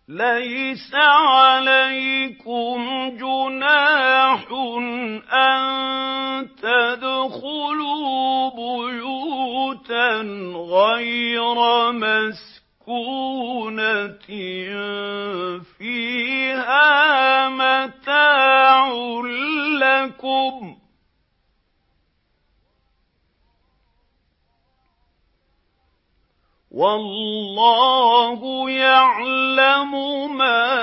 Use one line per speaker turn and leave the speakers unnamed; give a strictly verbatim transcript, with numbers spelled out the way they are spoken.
لَيْسَ عَلَيْكُمْ جُنَاحٌ أَن تَدْخُلُوا بُيُوتًا غَيْرَ مَسْكُونَةٍ فِيهَا مَتَاعٌ لَّكُمْ ۚ وَاللَّهُ يَعْلَمُ مَا